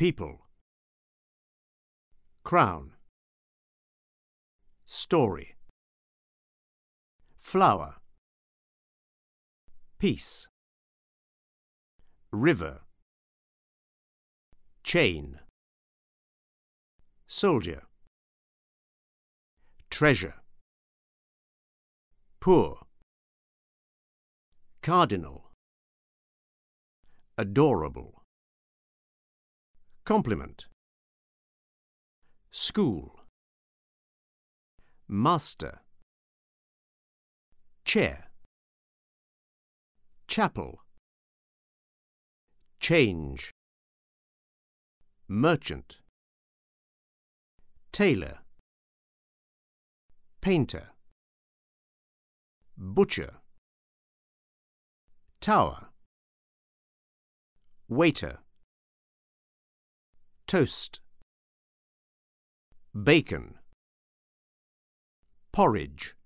people, crown, story, flower, peace, river, chain, soldier, treasure, poor, cardinal, adorable, compliment, school, master, chair, chapel, change, merchant, tailor, painter, butcher, tower, waiter, toast, bacon, porridge,